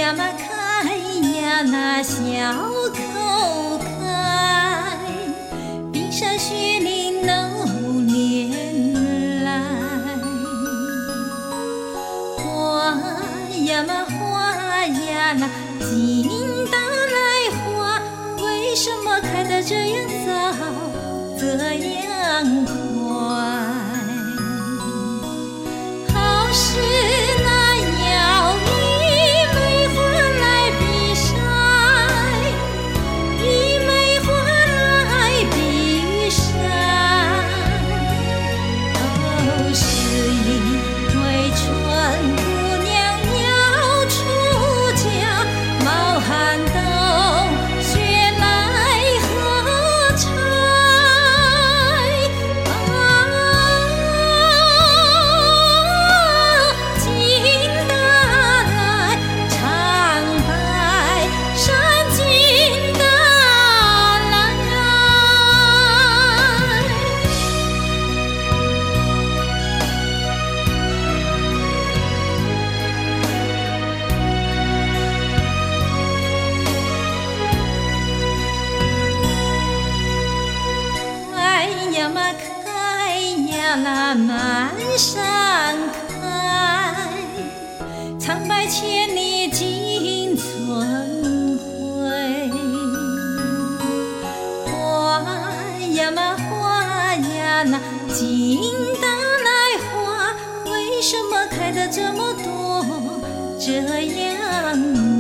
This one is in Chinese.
呀嘛开呀那小口开，冰山雪岭浓连来。花呀嘛花呀那金大来花，为什么开得这样早，这样快？好是那摇一梅花来比晒，一梅花来比晒。都是因为春姑娘要出嫁，冒寒冬雪来合柴。金大来长白山，金大来。开呀嘛开呀那满山开，苍白千里尽存回。花呀嘛花呀那金大来花，为什么开得这么多，这样